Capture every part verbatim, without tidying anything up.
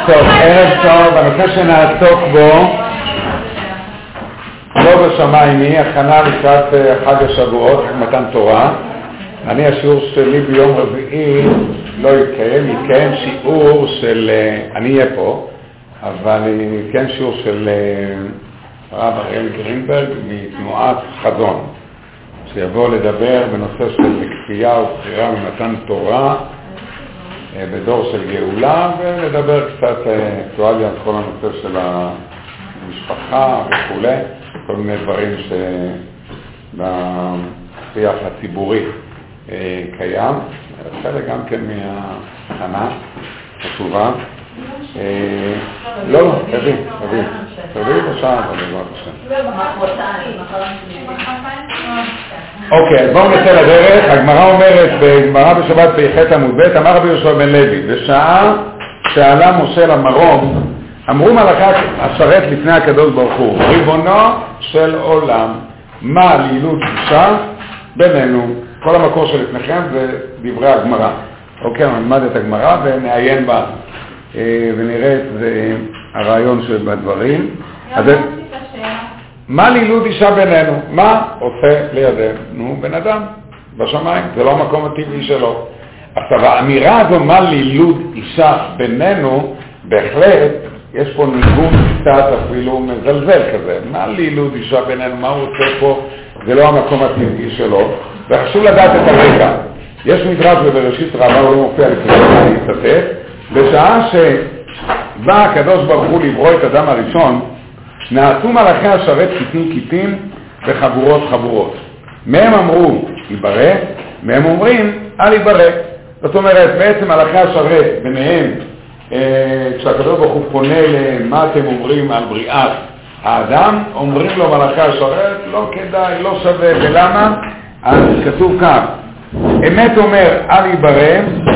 טוב, ערב טוב, הנושא שנעסוק בו לא בשמיימי, הכנה לקראת חג השבועות, מתן תורה. אני השיעור שלי ביום רביעי לא יתקיים, יתקיים שיעור של, אני אהיה פה, אבל יתקיים שיעור של הרב אריאל גרינברג מתנועת חזון, שיבוא לדבר בנושא של כפייה ובחירה ממתן תורה בדור של גאולה, ולדבר קצת אקטואליה על כל הנושא של המשפחה וכו', כל מיני דברים שבשיח הציבורי קיים, חלק גם כן מההכנה חשובה. לא, לא, תביא, תביא, תביא בשעה, אבל בעזרת השם. אוקיי, אז בואו נצא לדרך. הגמרא אומרת, בגמרא בשבת פ"ח עמוד ב', אמר רבי יהושע בן לוי, בשעה שעלה משה למרום, אמרו מלאכי השרת לפני הקדוש ברוך הוא, ריבונו של עולם, מה לעילות אישה בינינו? כל המקור שלפניכם זה דברי הגמרא. אוקיי, נלמד את הגמרא ונעיין בה ונראה את הרעיון שבדברים. מה לעילות אישה בינינו? מה עושה לידינו בן אדם בשמיים? זה לא המקום הטבעי שלו. עכשיו, האמירה הזו, מה לעילות אישה בינינו, בהחלט יש פה ניגון קצת אפילו מזלזל כזה. מה לעילות אישה בינינו? מה הוא עושה פה? זה לא המקום הטבעי שלו. וחשוב לדעת את הרקע. יש מדרש בבראשית רבה, הוא לא מופיע לפני להשתתף, בשעה שבא הקדוש ברוך הוא לברוא את אדם הראשון, נעשו מלאכי השרת קיטים קיטים וחבורות חבורות. מהם אמרו ייברא, מהם אומרים אל ייברא. זאת אומרת, בעצם מלאכי השרת ביניהם, אה, כשהקדוש ברוך הוא פונה למה אתם אומרים על בריאת האדם, אומרים לו מלאכי השרת, לא כדאי, לא שווה. ולמה? אז כתוב כך, אמת אומר אל ייברא,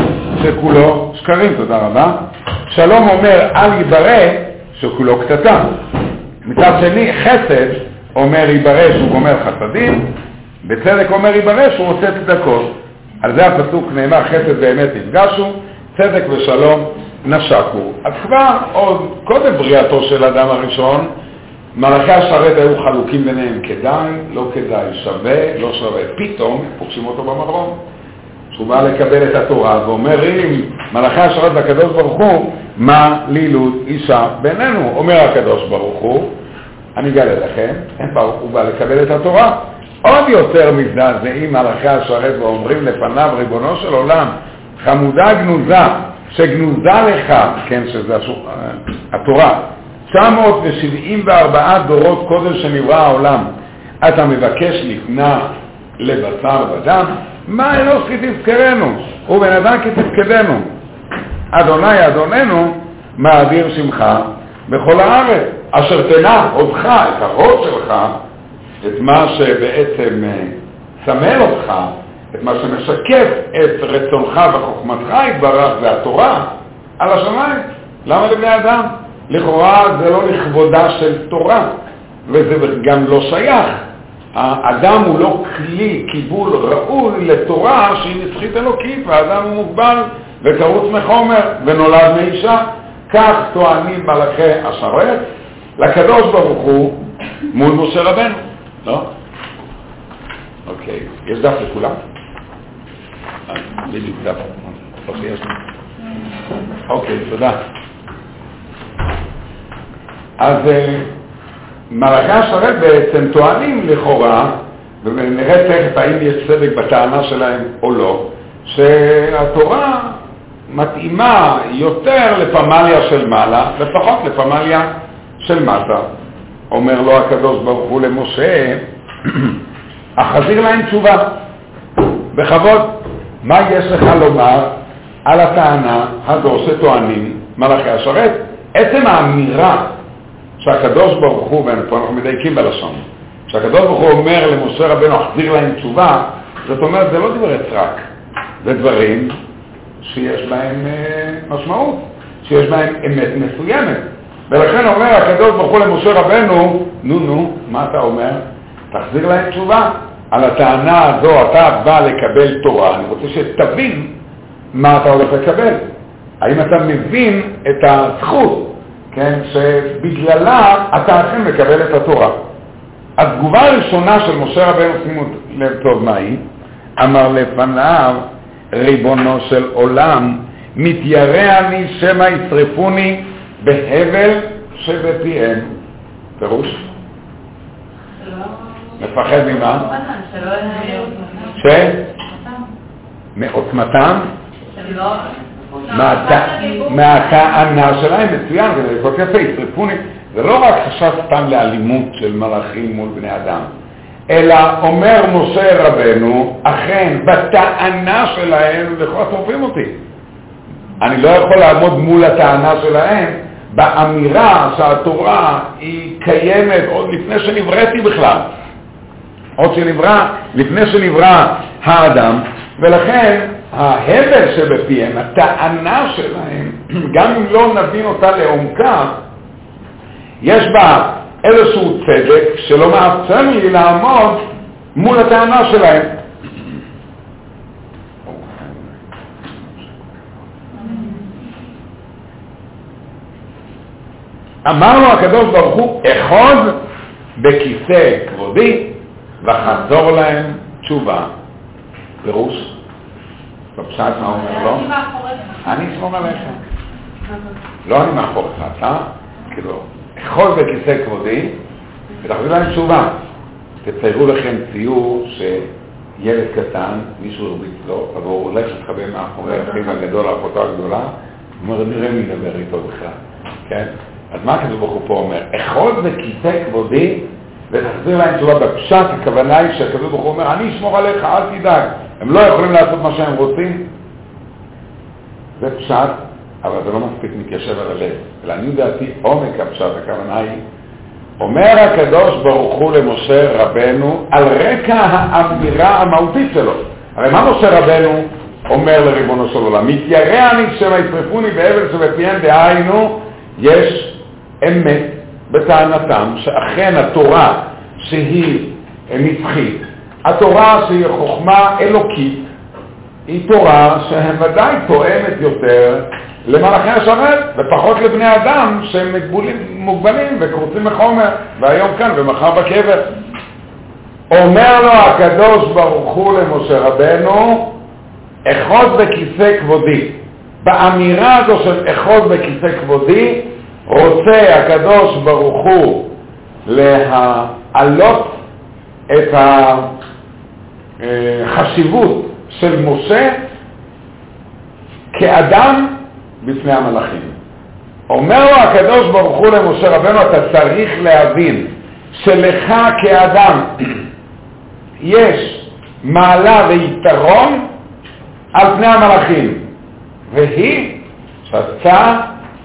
שכולו שקרים, תודה רבה. שלום אומר אל ייברא, שכולו קטטה. מצד שני, חסד אומר ייברא שהוא גומר חסדים, בצדק אומר ייברא שהוא עושה צדקות. על זה הפסוק נאמר, חסד באמת נפגשו, צדק ושלום נשקו. אז כבר עוד קודם בריאתו של האדם הראשון, מלאכי השרת היו חלוקים ביניהם, כדאי, לא כדאי, שווה, לא שווה. פתאום פוגשים אותו במרום, שהוא בא לקבל את התורה ואומר, אם מלאכי השרת לקדוש ברוך הוא, מה לעילות אישה בינינו? אומר הקדוש ברוך הוא, אני אגלה לכם, הוא בא לקבל את התורה. עוד יותר מזדעזעים מלאכי השרת ואומרים לפניו, ריבונו של עולם, חמודה גנוזה, שגנוזה לך, כן, שזה התורה, תשע מאות שבעים וארבע דורות קודם שנברא העולם, אתה מבקש לפנה לבשר ודם? מה אלוס כי תזכרנו? ובן אדם כי תפקדנו. אדוני אדוננו מעביר שמך בכל הארץ, אשר תנה אותך, את הראש שלך, את מה שבעצם סמל אותך, את מה שמשקף את רצונך וחוכמתך יתברך והתורה על השמיים. למה לבני אדם? לכאורה זה לא לכבודה של תורה, וזה גם לא שייך. האדם הוא לא כלי קיבול ראוי לתורה שהיא נצחית אלוקית, והאדם הוא מוגבל וקרוץ מחומר ונולד מאישה. כך טוענים מלאכי השרת לקדוש ברוך הוא מול משה רבנו. לא? אוקיי, יש דף לכולם? בדיוק דף. אוקיי, יש לי. אוקיי, תודה. אז מלאכי השרת בעצם טוענים לכאורה, ונראה תכף האם יש צדק בטענה שלהם או לא, שהתורה מתאימה יותר לפמליה של מעלה, לפחות לפמליה של מטה. אומר לו הקדוש ברוך הוא למשה, החזיר להם תשובה בכבוד. מה יש לך לומר על הטענה הזו שטוענים מלאכי השרת? עצם האמירה שהקדוש ברוך הוא, ואנחנו מדייקים בלשון, שהקדוש ברוך הוא אומר למשה רבנו, החזיר להם תשובה, זאת אומרת, זה לא דברי סרק, זה דברים שיש בהם משמעות, שיש בהם אמת מסוימת. ולכן אומר הקדוש ברוך הוא למשה רבנו, נו נו, מה אתה אומר? תחזיר להם תשובה. על הטענה הזו אתה בא לקבל תורה, אני רוצה שתבין מה אתה הולך לקבל. האם אתה מבין את הזכות, כן, שבגללה אתה אכן מקבל את התורה. התגובה הראשונה של משה רבנו, שימו לב טוב מה היא, אמר לפניו, ריבונו של עולם, מתיירא אני שמא ישרפוני בהבל שבפיהם. פירוש? מפחד ממה? ש? מעוצמתם? מהטענה שלהם, מצוין, זה כל כך ישרפוני. זה לא רק חשב סתם לאלימות של מלאכים מול בני אדם, אלא אומר משה רבנו, אכן, בטענה שלהם, לכו שורפים אותי. אני לא יכול לעמוד מול הטענה שלהם, באמירה שהתורה היא קיימת עוד לפני שנבראתי בכלל. עוד שנברא, לפני שנברא האדם, ולכן ההבל שבפיהם, הטענה שלהם, גם אם לא נבין אותה לעומקה, יש בה איזשהו צדק שלא מאפשר לי לעמוד מול הטענה שלהם. אמר לו הקדוש ברוך הוא, אחוז בכיסא כבודי וחזור להם תשובה. פירוש? בפשט מה אומר לו? אני אשמור עליך. לא אני מאחורך, אתה? כאילו, אחוז בכיסא כבודי ותחזור להם תשובה. תציירו לכם ציור שילד קטן, מישהו הרביץ לו, אבל הוא הולך להתחבא מאחורי האחיו הגדול, האחותו הגדולה, הוא אומר, נראה מי נדבר איתו בכלל. כן? אז מה הקדוש ברוך הוא פה אומר? אחוז בכיסא כבודי ותחזיר להם תשובה. בפשט הכוונה היא שהקדוש ברוך הוא אומר, אני אשמור עליך, אל תדאג. הם לא יכולים לעשות מה שהם רוצים. זה פשט, אבל זה לא מספיק מתיישב על הלב. אלא אני דעתי עומק הפשט, הכוונה היא, אומר הקדוש ברוך הוא למשה רבנו על רקע האמירה המהותית שלו. הרי מה משה רבנו אומר לריבונו של עולם? מתיירא אני שמא ישרפוני בהבל שבפיהם, דהיינו יש אמת בטענתם שאכן התורה שהיא נצחית, התורה שהיא חוכמה אלוקית, היא תורה שוודאי תואמת יותר למלאכי השרת ופחות לבני אדם שהם מוגבלים וקורצים מחומר, והיום כאן ומחר בקבר. אומר לו הקדוש ברוך הוא למשה רבנו, אחוז בכיסא כבודי. באמירה הזו של אחוז בכיסא כבודי רוצה הקדוש ברוך הוא להעלות את החשיבות של משה כאדם בפני המלאכים. אומר לו הקדוש ברוך הוא למשה רבנו, אתה צריך להבין שלך כאדם יש מעלה ויתרון על פני המלאכים, והיא שאתה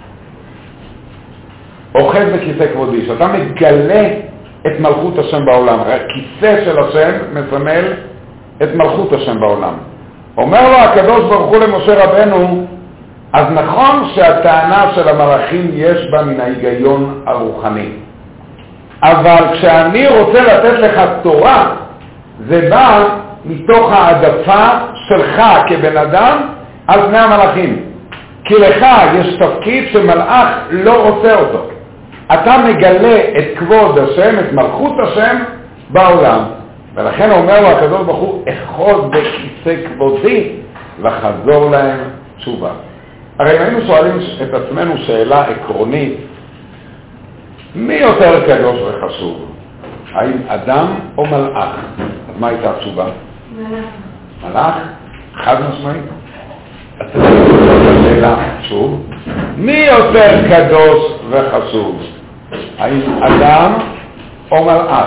אוחז בכיסא כבודי, שאתה מגלה את מלכות השם בעולם. הכיסא של השם מסמל את מלכות השם בעולם. אומר לו הקדוש ברוך הוא למשה רבנו, אז נכון שהטענה של המלאכים יש בה מן ההיגיון הרוחני, אבל כשאני רוצה לתת לך תורה, זה בא מתוך העדפה שלך כבן אדם על פני המלאכים. כי לך יש תפקיד שמלאך לא רוצה אותו. אתה מגלה את כבוד השם, את מלכות השם בעולם. ולכן אומר לו הקדוש ברוך הוא, אחוז בכיסא כבודי וחזור להם תשובה. הרי היינו שואלים את עצמנו שאלה עקרונית, מי יותר קדוש וחשוב? האם אדם או מלאך? אז מה הייתה התשובה? מלאך. מלאך? חד משמעית. אז שאלה שוב, מי יותר קדוש וחשוב? האם אדם או מלאך?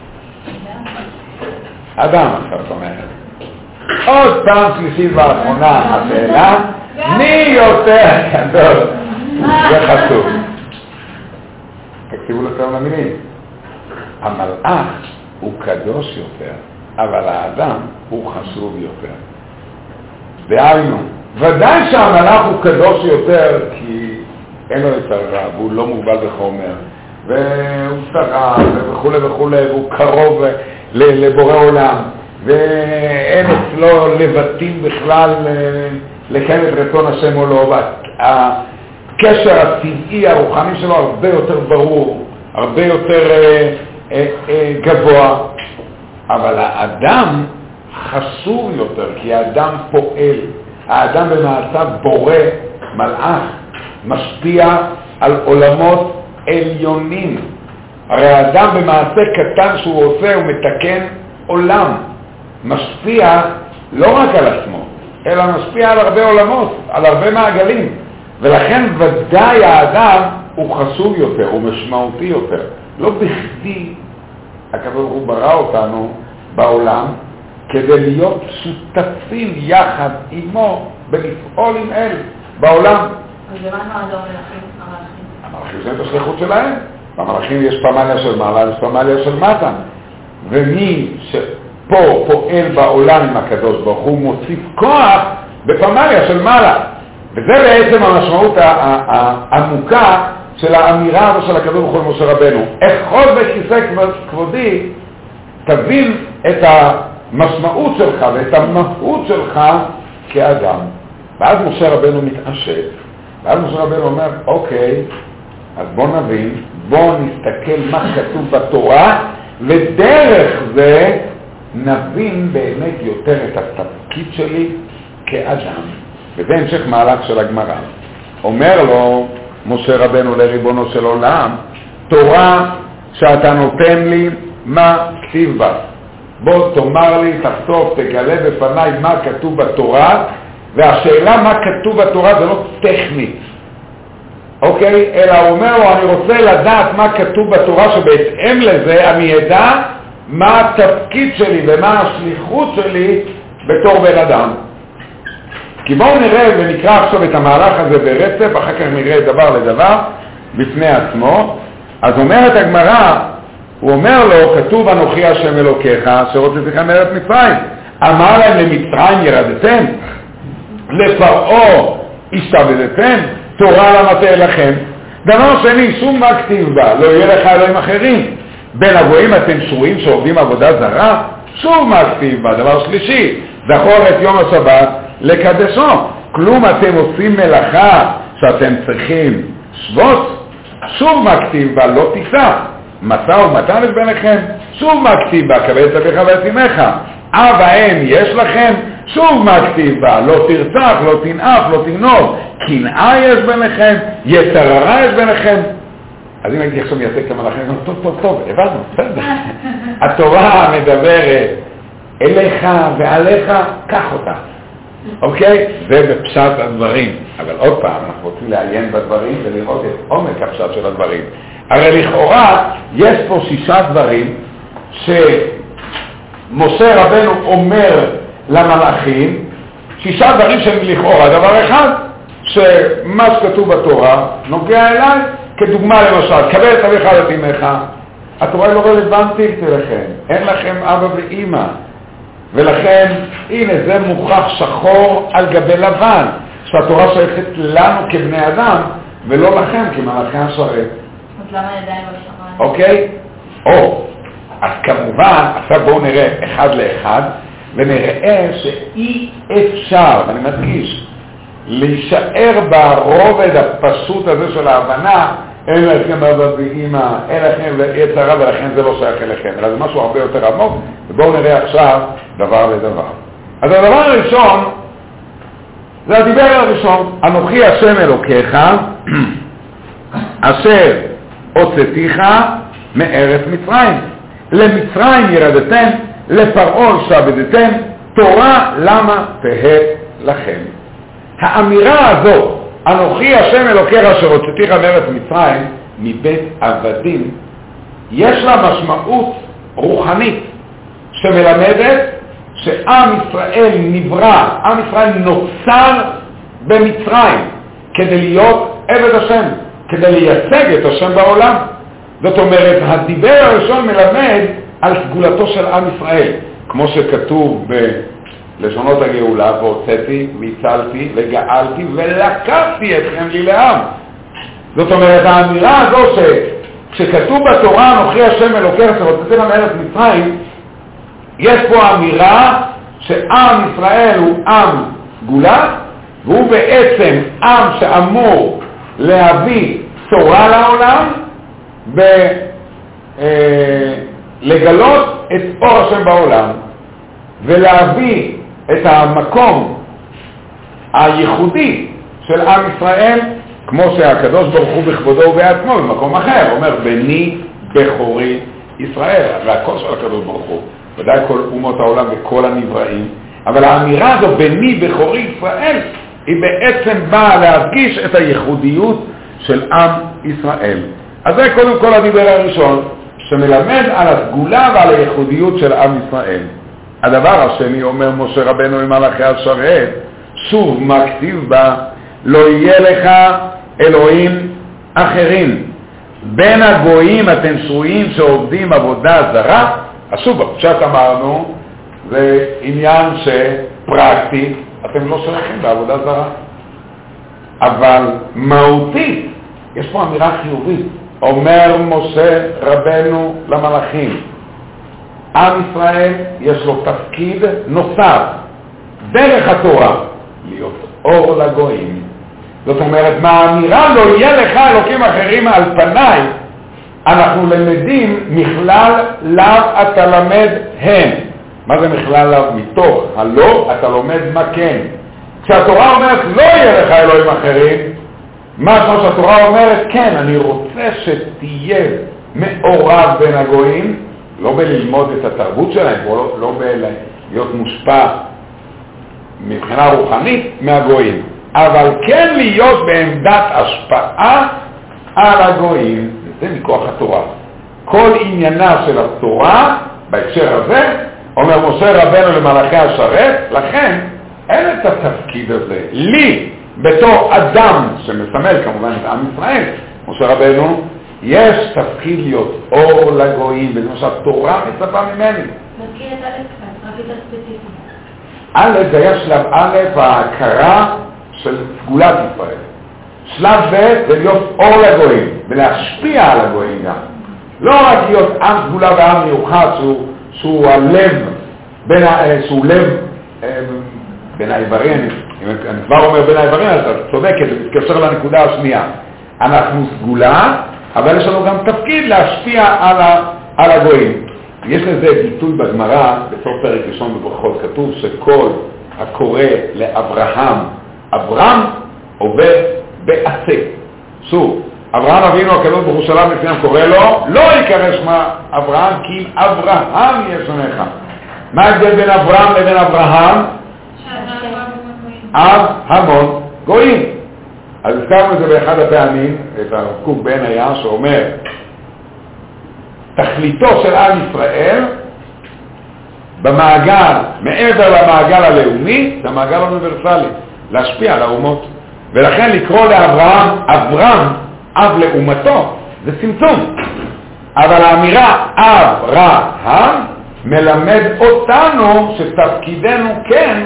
אדם, עכשיו אומרת. עוד פעם שלישית ואחרונה, השאלה, מי יותר קדוש וחשוב? תקשיבו לכמה מילים. המלאך הוא קדוש יותר, אבל האדם הוא חשוב יותר. דהיינו, ודאי שהמלאך הוא קדוש יותר כי אין לו יצר רע, והוא לא מוגבל בחומר, והוא שרה וכו' וכו', והוא קרוב לבורא עולם, ואין אצלו לבטים בכלל לקיים את רצון השם או לא, והקשר הטבעי הרוחני שלו הרבה יותר ברור, הרבה יותר אה, אה, אה, גבוה, אבל האדם חשוב יותר, כי האדם פועל, האדם במעשיו בורא מלאך, משפיע על עולמות עליונים. הרי האדם במעשה קטן שהוא עושה הוא מתקן עולם, משפיע לא רק על עצמו, אלא משפיע על הרבה עולמות, על הרבה מעגלים, ולכן ודאי האדם הוא חשוב יותר, הוא משמעותי יותר. לא בכדי הקדוש ברוך הוא ברא אותנו בעולם כדי להיות שותפים יחד עמו ולפעול עם אל בעולם. אז למה נועדו המלאכים? המלאכים זה את השליחות שלהם. במלאכים יש פמליה של מעלה, יש פמליה של מטה. ומי שפה פועל בעולם עם הקדוש ברוך הוא מוסיף כוח בפמליה של מעלה. וזה בעצם המשמעות העמוקה של האמירה הזו של הקדוש ברוך הוא למשה רבנו. אחוז בכיסא כבודי, תבין את המשמעות שלך ואת המהות שלך כאדם. ואז משה רבנו מתעשת, ואז משה רבנו אומר, אוקיי, אז בוא נבין, בוא נסתכל מה כתוב בתורה, ודרך זה נבין באמת יותר את התפקיד שלי כאדם. וזה המשך מהלך של הגמרא. אומר לו משה רבנו לריבונו של עולם, תורה שאתה נותן לי, מה כתיב בה? בוא תאמר לי, תחשוף, תגלה בפניי מה כתוב בתורה, והשאלה מה כתוב בתורה זה לא טכנית, אוקיי? אלא הוא אומר לו, אני רוצה לדעת מה כתוב בתורה, שבהתאם לזה אני אדע מה התפקיד שלי ומה השליחות שלי בתור בן אדם. כי בואו נראה ונקרא עכשיו את המהלך הזה ברצף, אחר כך נראה דבר לדבר בפני עצמו. אז אומרת הגמרא, הוא אומר לו, כתוב אנוכי השם אלוקיך, אשר הוצאתיכם מארץ מצרים. אמר להם, למצרים ירדתם, לפרעה השתעבדתם, תורה למטה לכם. דבר שני, שום מה כתיב בה, לא יהיה לך אלוהים אחרים. בין הגויים אתם שרויים שעובדים עבודה זרה, שום מה כתיב בה. דבר שלישי, זכור את יום השבת לקדשו. כלום אתם עושים מלאכה שאתם צריכים שבות, שוב מה כתיב בה, לא תישא. משא ומתן את ביניכם, שוב מה כתיב בה, כבד את אביך ואת אמך. אב ואם יש לכם, שוב מה כתיב בה, לא תרצח, לא תנאף, לא תגנוב. קנאה יש ביניכם, יצר הרע יש ביניכם. אז אם הייתי עכשיו מייצג את המלאכים, טוב, טוב, טוב, הבנו, בסדר. התורה מדברת אליך ועליך, קח אותה. אוקיי? זה בפשט הדברים. אבל עוד פעם, אנחנו רוצים לעיין בדברים ולראות את עומק הפשט של הדברים. הרי לכאורה יש פה שישה דברים שמשה רבנו אומר למלאכים, שישה דברים שהם לכאורה. דבר אחד, שמה שכתוב בתורה נוגע אליי, כדוגמה למשל, קבל את אביך ואת אמך, התורה היא לא רלוונטית אליכם, אין לכם אבא ואמא, ולכן הנה זה מוכח שחור על גבי לבן, שהתורה שייכת לנו כבני אדם, ולא לכם כמלאכי השרת. אז למה ידיים בשמיים? אוקיי? או, אז כמובן, עכשיו בואו נראה אחד לאחד, ונראה שאי אפשר, ואני מדגיש, להישאר ברובד הפשוט הזה של ההבנה, אין לכם אבא ואמא, אין לכם יצרה ולכן זה לא שייך אליכם, אלא זה משהו הרבה יותר עמוק, ובואו נראה עכשיו דבר לדבר. אז הדבר הראשון, זה הדיבר הראשון, אנוכי השם אלוקיך, אשר הוצאתיך מארץ מצרים. למצרים ירדתם, לפרעה השתעבדתם, תורה למה תהא לכם. האמירה הזו, אנוכי השם אלוקיך אשר הוצאתיך מארץ מצרים, מבית עבדים, יש לה משמעות רוחנית שמלמדת שעם ישראל נברא, עם ישראל נוצר במצרים כדי להיות עבד השם, כדי לייצג את השם בעולם. זאת אומרת, הדיבר הראשון מלמד על סגולתו של עם ישראל, כמו שכתוב בלשונות הגאולה, והוצאתי, והצלתי, וגאלתי, ולקחתי אתכם לי לעם. זאת אומרת, האמירה הזו שכתוב בתורה, אנוכי השם אלוקיך אשר הוצאתיך מארץ מצרים, יש פה אמירה שעם ישראל הוא עם סגולה, והוא בעצם עם שאמור להביא תורה לעולם ולגלות את אור השם בעולם ולהביא את המקום הייחודי של עם ישראל, כמו שהקדוש ברוך הוא בכבודו ובעצמו במקום אחר, אומר בני בכורי ישראל, והכל של הקדוש ברוך הוא, ודאי כל אומות העולם וכל הנבראים, אבל האמירה הזו בני בכורי ישראל היא בעצם באה להדגיש את הייחודיות של עם ישראל. אז זה קודם כל הדיבר הראשון שמלמד על הסגולה ועל הייחודיות של עם ישראל. הדבר השני, אומר משה רבנו עם מלאכי השרת, שוב מה כתיב בה, לא יהיה לך אלוהים אחרים. בין הגויים אתם שרויים שעובדים עבודה זרה. אז שוב, בפשט אמרנו, זה עניין שפרקטי, אתם לא שייכים בעבודה זרה. אבל מהותית, יש פה אמירה חיובית. אומר משה רבנו למלאכים, עם ישראל יש לו תפקיד נוסף, דרך התורה, להיות אור לגויים. זאת אומרת, מהאמירה לא יהיה לך אלוקים אחרים על פניי, אנחנו למדים מכלל לאו אתה למד הם. מה זה מכלל לאו? מתוך הלא אתה לומד מה כן. כשהתורה אומרת לא יהיה לך אלוהים אחרים, מה כמו שהתורה אומרת, כן, אני רוצה שתהיה מעורב בין הגויים, לא בללמוד את התרבות שלהם, לא, לא להיות מושפע מבחינה רוחנית מהגויים, אבל כן להיות בעמדת השפעה על הגויים. זה מכוח התורה. כל עניינה של התורה בהקשר הזה, אומר משה רבנו למלאכי השרת, לכן אין את התפקיד הזה. לי, בתור אדם שמסמל כמובן את עם ישראל, משה רבנו, יש תפקיד להיות אור לגויים, וזה מה שהתורה מצפה ממני. מזכיר את א' רבית הספציפית. א' זה היה שלב א' ההכרה של סגולת ישראל. שלב ב' זה להיות אור לגויים, ולהשפיע על הגויים גם. לא רק להיות עם סגולה ועם מיוחד, שהוא, שהוא הלב, בין, שהוא לב בין האיברים, אם אני כבר אומר בין האיברים, אז אתה צודקת, זה מתקשר לנקודה השנייה. אנחנו סגולה, אבל יש לנו גם תפקיד להשפיע על, ה, על הגויים. יש לזה ביטוי בגמרא, בסוף פרק ראשון בברכות, כתוב שכל הקורא לאברהם, אברהם עובד בעשה. שוב, אברהם אבינו הקדוש ברוך הוא שלם לפניהם קורא לו, לא יקרא שמה אברהם, כי אם אברהם יהיה שונאך. מה ההבדל בין אברהם לבין אברהם? אב המון גויים. אז הזכרנו את זה באחד הפעמים, את הרב קוק בן היה שאומר, תכליתו של עם ישראל במעגל, מעבר למעגל הלאומי, זה המעגל האוניברסלי, להשפיע על האומות. ולכן לקרוא לאברהם, אברהם, אב לאומתו, זה צמצום. אבל האמירה אברהם מלמד אותנו שתפקידנו כן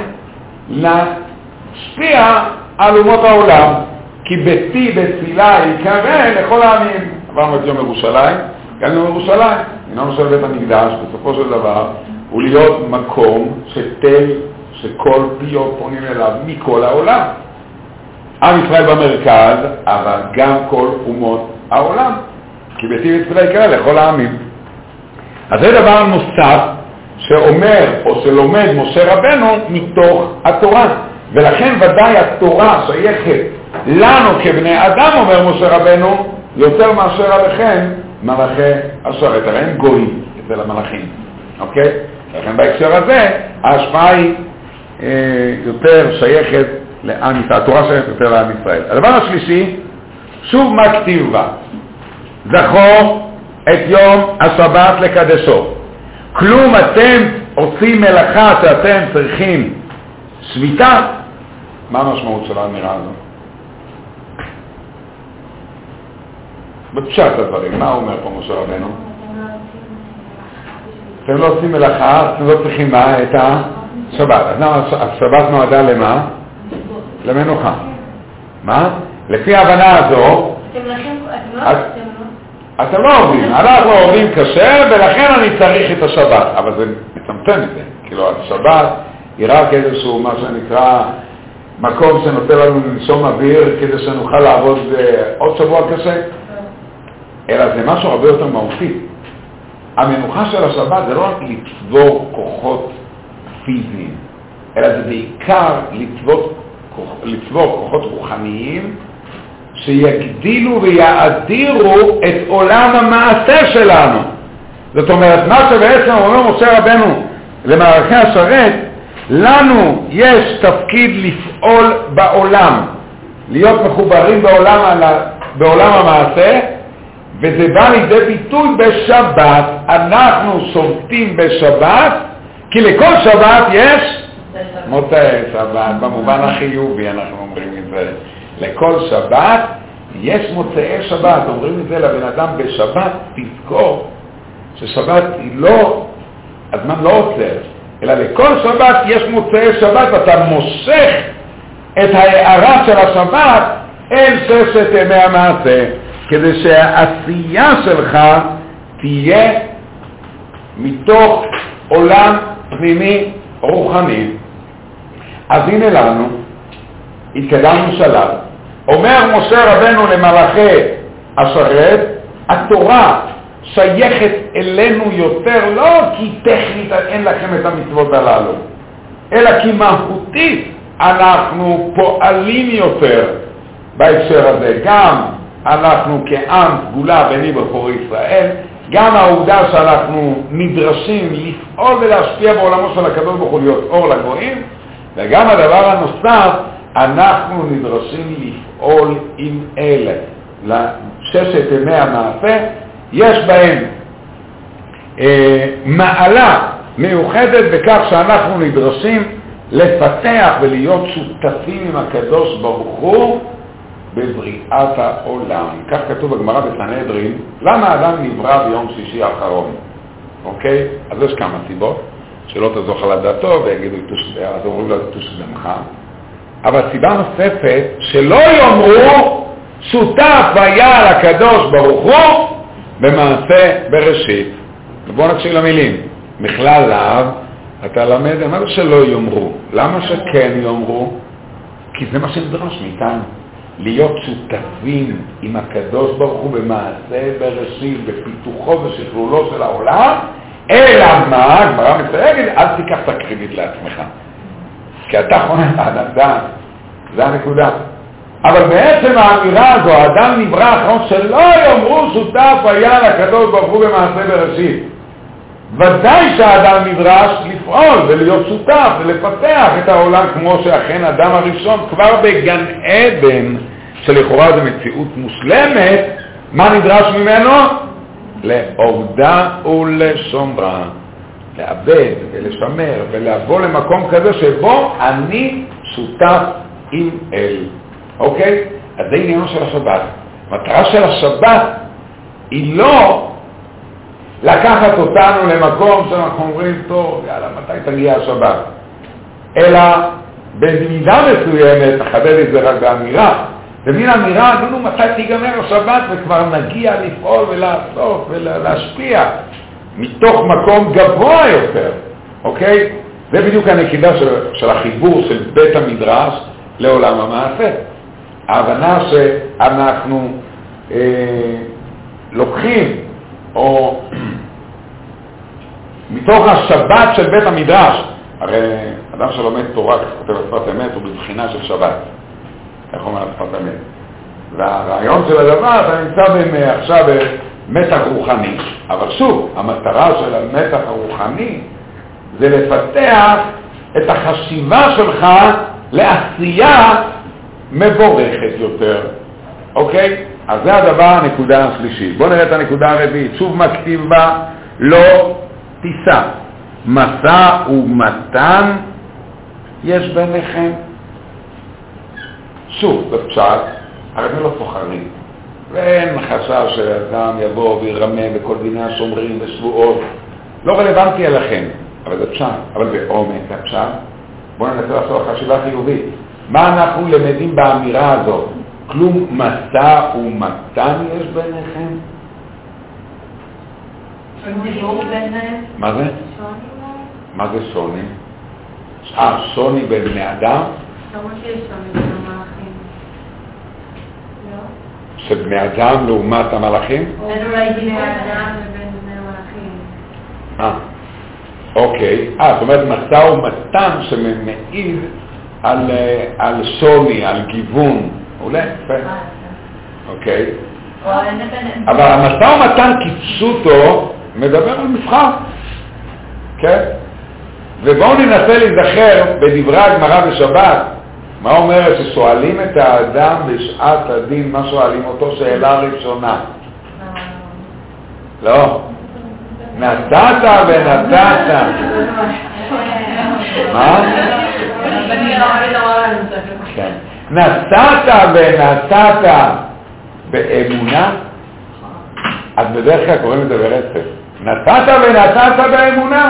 להשפיע על אומות העולם. כי ביתי בצילה יקרא לכל העמים. עברנו את יום ירושלים, גם יום ירושלים, עניינו של בית המקדש, בסופו של דבר, הוא להיות מקום שתל, שכל פיות פונים אליו מכל העולם. עם ישראל במרכז, אבל גם כל אומות העולם. כי ביתי בצילה יקרא לכל העמים. אז זה דבר נוסף שאומר או שלומד משה רבנו מתוך התורה. ולכן ודאי התורה שייכת לנו כבני אדם, אומר משה רבנו, יותר מאשר עליכם מלאכי השרת. הרי הם גויים אצל המלאכים, אוקיי? לכן בהקשר הזה ההשפעה היא אה, יותר שייכת לעם ישראל, התורה שייכת יותר לעם ישראל. הדבר השלישי, שוב מה כתיב בה? זכור את יום השבת לקדשו. כלום אתם עושים מלאכה שאתם צריכים שביתה. מה המשמעות של האמירה הזו? בפשט הדברים, מה אומר פה משה רבנו? אתם לא עושים מלאכה, אתם לא צריכים מה? את השבת. אז השבת נועדה למה? למנוחה. מה? לפי ההבנה הזו, אתם לא עובדים, אנחנו עובדים קשה ולכן אני צריך את השבת. אבל זה מצמצם את זה, כאילו השבת היא רק איזשהו מה שנקרא מקום שנותן לנו לנשום אוויר כדי שנוכל לעבוד עוד שבוע קשה, אלא זה משהו הרבה יותר מהותי. המנוחה של השבת זה לא רק לצבור כוחות פיזיים, אלא זה בעיקר לצבור, לצבור כוחות רוחניים שיגדילו ויאדירו את עולם המעשה שלנו. זאת אומרת, מה שבעצם אומר משה רבנו למערכי השרת, לנו יש תפקיד לפעול בעולם, להיות מחוברים בעולם, בעולם המעשה, וזה בא לידי ביטוי בשבת. אנחנו שובתים בשבת, כי לכל שבת יש מוצאי שבת, במובן החיובי אנחנו אומרים את זה. לכל שבת יש מוצאי שבת, אומרים את זה לבן אדם בשבת. תזכור ששבת היא לא, הזמן לא עוצר, אלא לכל שבת יש מוצאי שבת, ואתה מושך את ההערה של השבת אל ששת ימי המעשה, כדי שהעשייה שלך תהיה מתוך עולם פנימי רוחני. אז הנה לנו, התקדמנו שלב. אומר משה רבנו למלאכי השרת, התורה שייכת אלינו יותר, לא כי טכנית אין לכם את המצוות הללו, אלא כי מהותית אנחנו פועלים יותר בהקשר הזה. גם אנחנו כעם סגולה בני בחורי ישראל, גם העובדה שאנחנו נדרשים לפעול ולהשפיע בעולמו של הקדוש ברוך הוא להיות אור לגויים, וגם הדבר הנוסף, אנחנו נדרשים לפעול עם אלה. לששת ימי המעשה יש בהם אה, מעלה מיוחדת בכך שאנחנו נדרשים לפתח ולהיות שותפים עם הקדוש ברוך הוא בבריאת העולם. כך כתוב בגמרא בסנהדרין, למה האדם נברא ביום שישי האחרון? אוקיי? אז יש כמה סיבות, שלא תזוך על הדעתו ויגידו, אז אומרים לו, תוש דמך. אבל סיבה נוספת, שלא יאמרו, שותף היה לקדוש ברוך הוא במעשה בראשית. ובואו נקשיב למילים. מכלל לאו, אתה למד, מה זה שלא יאמרו? למה שכן יאמרו? כי זה מה שנדרש מאיתנו. להיות שותפים עם הקדוש ברוך הוא במעשה בראשית, בפיתוחו ושכלולו של העולם, אלא מה? הגמרא מצייגת, אל תיקח את הקרדיט לעצמך. כי אתה חונה את האדם, זה הנקודה. אבל בעצם האמירה הזו, האדם נברא אחרון, שלא יאמרו שותף היה לקדוש ברוך הוא במעשה בראשית. ודאי שהאדם נדרש לפעול ולהיות שותף ולפתח את העולם כמו שאכן אדם הראשון כבר בגן עדן, שלכאורה זו מציאות מושלמת. מה נדרש ממנו? לעובדה ולשומרה, לעבד ולשמר ולבוא למקום כזה שבו אני שותף עם אל. אוקיי? אז זה עניינו של השבת. המטרה של השבת היא לא לקחת אותנו למקום שאנחנו אומרים, טוב, יאללה, מתי תגיע השבת? אלא במידה מסוימת, תחדד את זה רק באמירה, במין אמירה, נו, מתי תיגמר השבת וכבר נגיע לפעול ולעשות ולהשפיע מתוך מקום גבוה יותר, אוקיי? זה בדיוק הנקודה של, של החיבור של בית המדרש לעולם המעשה. ההבנה שאנחנו אה, לוקחים, או מתוך השבת של בית המדרש, הרי אדם שלומד תורה, כך כותב בשפת אמת, הוא בבחינה של שבת, כך אומר בשפת אמת. והרעיון של הדבר, אתה נמצא עכשיו במתח רוחני, אבל שוב, המטרה של המתח הרוחני זה לפתח את החשיבה שלך לעשייה מבורכת יותר. אוקיי? אז זה הדבר, הנקודה השלישית. בואו נראה את הנקודה הרביעית. שוב מכתיב בה, לא תישא. מסע ומתן יש ביניכם. שוב, בפשט, הרי זה לא סוחרים. ואין חשש שאדם יבוא וירמה בכל דיני השומרים ושבועות. לא רלוונטי אליכם, אבל זה פשט. אבל בעומק הפשט, בואו ננסה לעשות חשיבה חיובית. מה אנחנו למדים באמירה הזאת? כלום מסע ומתן יש ביניכם? מה זה? מה זה שוני? אה, שוני בין בני אדם? כמו שיש שם את המלאכים. לא? שבני אדם לעומת המלאכים? אין אולי בני אדם לבין בני המלאכים. אה, אוקיי. אה, זאת אומרת, משא ומתן שמעיד על, על שוני, על גיוון. אולי? אוקיי. אבל המשא ומתן קיצותו מדבר על מבחר. כן? ובואו ננסה להיזכר בדברי הגמרא בשבת, מה אומרת ששואלים את האדם בשעת הדין, מה שואלים אותו? שאלה ראשונה. לא. נתת ונתת. מה? כן. נתת ונתת באמונה, אז בדרך כלל קוראים את זה ברצף. נתת ונתת באמונה.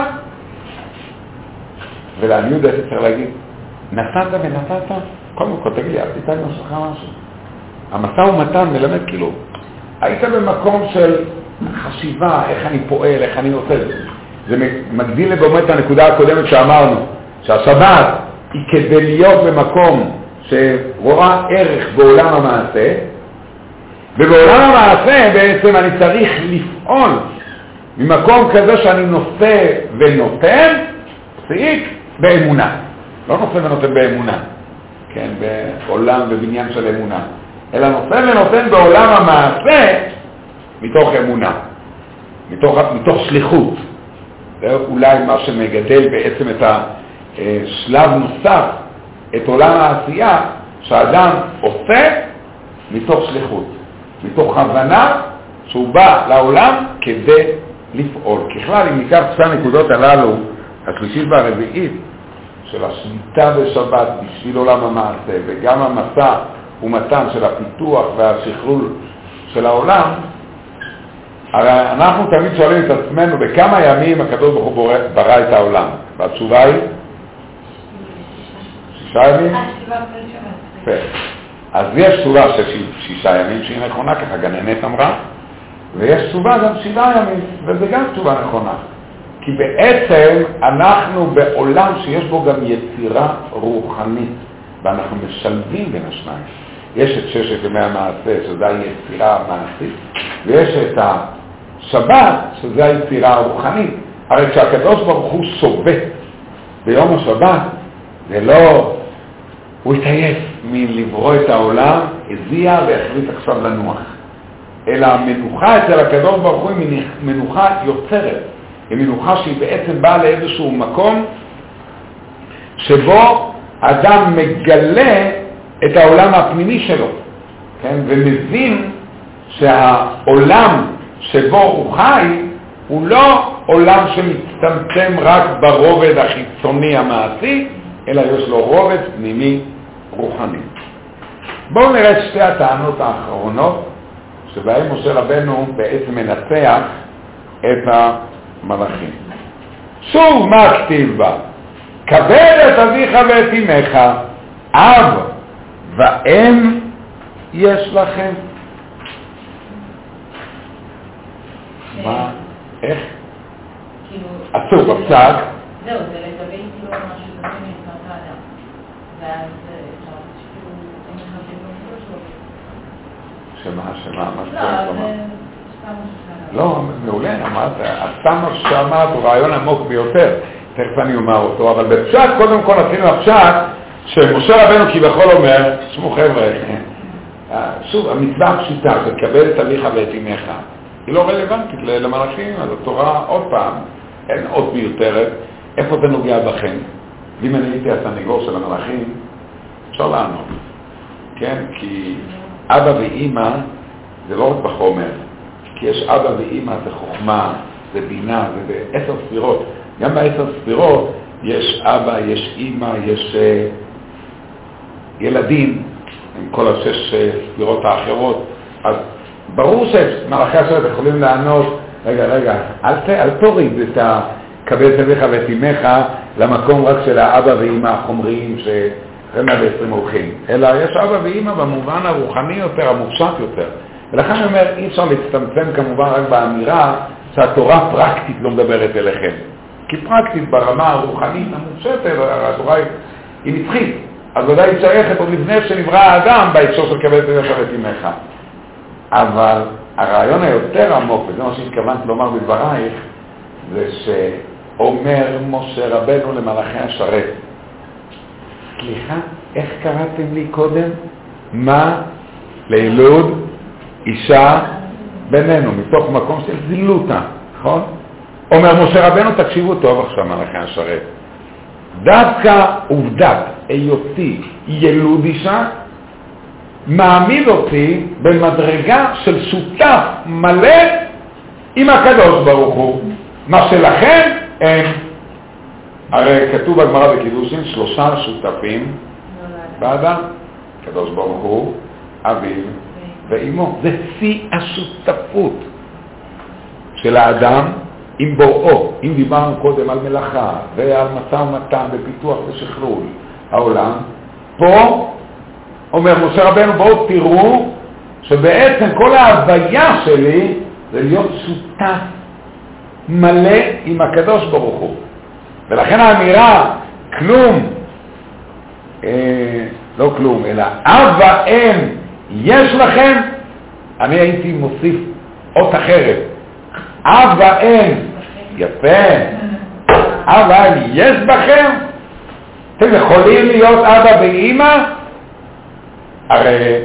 ולעניות דעתי צריך להגיד, נתת ונתת, קודם כל תגיד לי, אל תיתן משלך משהו. המשא ומתן מלמד כאילו, היית במקום של חשיבה, איך אני פועל, איך אני עושה את זה. זה מגדיל לבאמת את הנקודה הקודמת שאמרנו, שהשבת היא כדי להיות במקום שרואה ערך בעולם המעשה, ובעולם המעשה בעצם אני צריך לפעול ממקום כזה שאני נושא ונותן, פסיק, באמונה. לא נושא ונותן באמונה, כן, בעולם ובניין של אמונה, אלא נושא ונותן בעולם המעשה מתוך אמונה, מתוך, מתוך שליחות. זה אולי מה שמגדל בעצם את השלב נוסף, את עולם העשייה, שהאדם עושה מתוך שליחות, מתוך הבנה שהוא בא לעולם כדי לפעול. ככלל, אם ניקח שתי הנקודות הללו, השלישית והרביעית, של השליטה בשבת בשביל עולם המעשה, וגם המסע ומתן של הפיתוח והשכלול של העולם, הרי אנחנו תמיד שואלים את עצמנו, בכמה ימים הקדוש ברוך הוא ברא את העולם? והתשובה היא? שישה ימים? אז יש תשובה של שישה ימים שהיא נכונה, ככה גננת אמרה, ויש תשובה גם שבעה ימים, וזה גם תשובה נכונה. כי בעצם אנחנו בעולם שיש בו גם יצירה רוחנית, ואנחנו משלבים בין השניים. יש את ששת ימי המעשה, שזה היצירה המעשית, ויש את השבת, שזה היצירה הרוחנית. הרי כשהקדוש ברוך הוא סובט ביום השבת, זה לא, הוא התעייף מלברוא את העולם, הזיע והחליט עכשיו לנוח. אלא המנוחה אצל הקדוש ברוך הוא היא מנוחה יוצרת. היא מנוחה שהיא בעצם באה לאיזשהו מקום שבו אדם מגלה את העולם הפנימי שלו, כן? ומבין שהעולם שבו הוא חי הוא לא עולם שמצטמצם רק ברובד החיצוני המעשי, אלא יש לו רובד פנימי רוחני. בואו נראה את שתי הטענות האחרונות שבהם משה רבנו בעצם מנצח את המלאכים. שוב מה כתיב בה? כבד את אביך ואת אמך, אב ואם יש לכם. מה? איך? עצור בפסק. זהו, זה לגבי כאילו משהו כזה מבחינת האדם. ואז אפשר שכאילו אין לך שכאילו שלו. שמה, שמה, מה לא, זה סתם משהו. לא, מעולה, אמרת, הסתם שאמרת הוא רעיון עמוק ביותר, תכף אני אומר אותו, אבל בפשט קודם כל עשינו הפשט שמשה רבנו כביכול אומר, שמו חבר'ה, שוב, המצווה הפשוטה, זה לקבל את אביך ואת אמך, היא לא רלוונטית למלאכים, אז התורה עוד פעם, אין עוד מיותרת, איפה זה נוגע בכם? ואם אני הייתי הסניגור של המלאכים, אפשר לענות, כן? כי אבא ואמא זה לא רק בחומר, כי יש אבא ואמא, זה חוכמה, זה בינה, זה בעשר ספירות. גם בעשר ספירות יש אבא, יש אמא, יש uh, ילדים, עם כל השש ספירות האחרות. אז ברור שמלאכי השרת יכולים לענות, רגע, רגע, אל, ת, אל תוריד את הקבל את אביך ואת אמך למקום רק של האבא ואמא החומריים שאחרי מאה ועשרים הולכים. אלא יש אבא ואמא במובן הרוחני יותר, המופשט יותר. ולכן אני אומר, אי אפשר להצטמצם כמובן רק באמירה שהתורה פרקטית לא מדברת אליכם. כי פרקטית ברמה הרוחנית המופשטת, התורה היא נצחית. אז ודאי היא שייכת עוד לפני שנברא האדם בהקשר של קבל את ידיך ואת אמך. אבל הרעיון היותר עמוק, וזה מה שהתכוונת לומר בדברייך, זה שאומר משה רבנו למלאכי השרת, סליחה, איך קראתם לי קודם? מה לילוד אישה בינינו, מתוך מקום של זילותה, נכון? אומר משה רבנו, תקשיבו טוב עכשיו מלאכי השרת, דווקא עובדת היותי ילוד אישה מעמיד אותי במדרגה של שותף מלא עם הקדוש ברוך הוא, מה שלכם הם, הרי כתוב בגמרא בקידושין שלושה שותפים באדם, הקדוש ברוך הוא, אביו ואימו. זה שיא השותפות של האדם עם בוראו. אם דיברנו קודם על מלאכה ועל משא ומתן בפיתוח ושחרור העולם, פה אומר משה רבנו, בואו תראו שבעצם כל ההוויה שלי זה להיות שותף מלא עם הקדוש ברוך הוא. ולכן האמירה כלום, אה, לא כלום, אלא אב ואם יש לכם, אני הייתי מוסיף אות אחרת, אב ואם, יפה, אב ואם יש בכם, אתם יכולים להיות אבא ואמא, הרי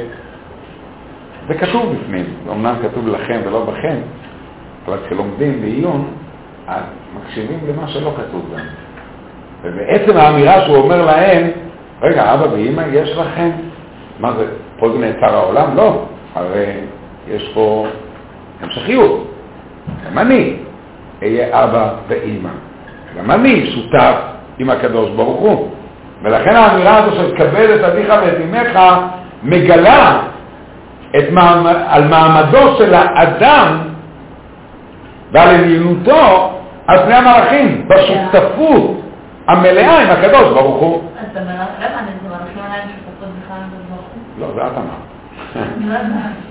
זה כתוב בפנים, אמנם כתוב לכם ולא בכם, אבל כשלומדים בעיון, אז מקשיבים למה שלא כתוב גם. ובעצם האמירה שהוא אומר להם, רגע, אבא ואמא יש לכם? מה זה, פה זה נעצר העולם? לא, הרי יש פה המשכיות. גם אני אהיה אבא ואמא. גם אני שותף עם הקדוש ברוך הוא. ולכן האמירה הזו של קבל את אביך ואת אמך מגלה את מעמד, על מעמדו של האדם ועל עליונותו על פני המלאכים, בשותפות המלאה עם הקדוש ברוך הוא. אז אתה אומר, למה אני זה מלאכים עליהם שותפות בכלל עם הקדוש ברוך הוא? לא, זה את אמרת.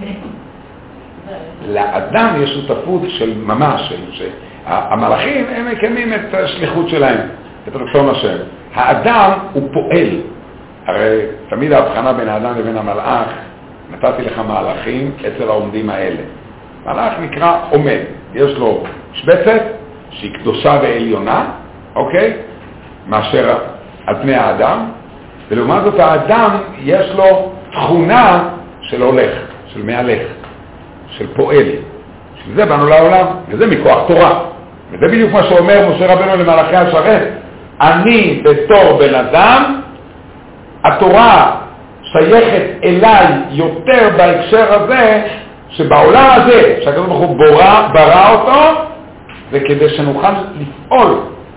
לאדם יש שותפות של ממש, המלאכים הם מקיימים את השליחות שלהם, את רצון השם. האדם הוא פועל, הרי תמיד ההבחנה בין האדם לבין המלאך, נתתי לך מהלכים אצל העומדים האלה. מלאך נקרא עומד, יש לו שבצת שהיא קדושה ועליונה, אוקיי? מאשר על פני האדם, ולעומת זאת האדם יש לו תכונה של הולך, של מהלך, של פועל. של זה באנו לעולם, וזה מכוח תורה. וזה בדיוק מה שאומר משה רבנו למלאכי השרת. אני בתור בן אדם, התורה שייכת אליי יותר בהקשר הזה, שבעולם הזה, שהקדוש ברוך הוא ברא, ברא אותו, וכדי שנוכל לפעול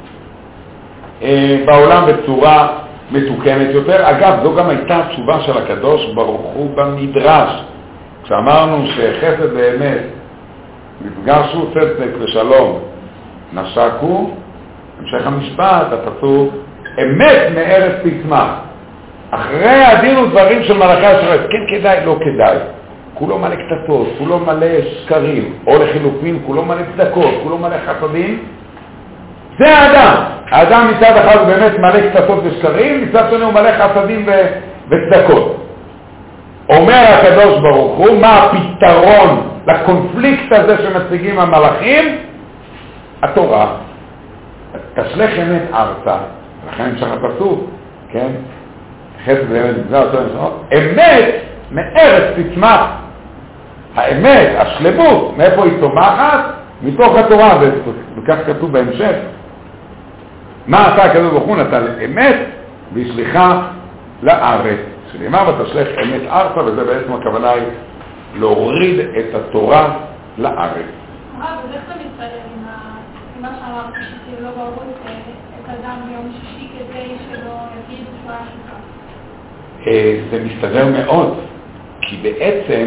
אה, בעולם בצורה מתוקנת יותר. אגב, זו גם הייתה התשובה של הקדוש ברוך הוא במדרש. כשאמרנו שחסד באמת, נפגשו צדק ושלום, נשקו, המשך המשפט, הפסוק, אמת מארץ תצמח. אחרי הדין ודברים של מלאכי השרת, כן כדאי, לא כדאי. כולו מלא קטטות, כולו מלא שקרים, או לחילופין, כולו מלא צדקות, כולו מלא חסדים. זה האדם. האדם מצד אחד הוא באמת מלא קטטות ושקרים, מצד שני הוא מלא חסדים וצדקות. אומר הקדוש ברוך הוא, מה הפתרון לקונפליקט הזה שמציגים המלאכים? התורה. תשלח אמת ארצה, לכן נמשך הפסוק, כן? חסד ואמת, זה אותו נמשכות. אמת מארץ תצמח. האמת, השלמות, מאיפה היא צומחת? מתוך התורה, וכך כתוב בהמשך. מה עשה הקדוש ברוך הוא? נתן אמת והשליחה לארץ. שנאמר ותשלח אמת ארצה, וזה בעצם הכוונה היא להוריד את התורה לארץ. אה, וזה איך אתה מתפלל עם מה שאמרת, שתהיה לא ברור את אדם ביום שישי כדי שלא יגיד בצורה שלך? זה מסתדר מאוד, כי בעצם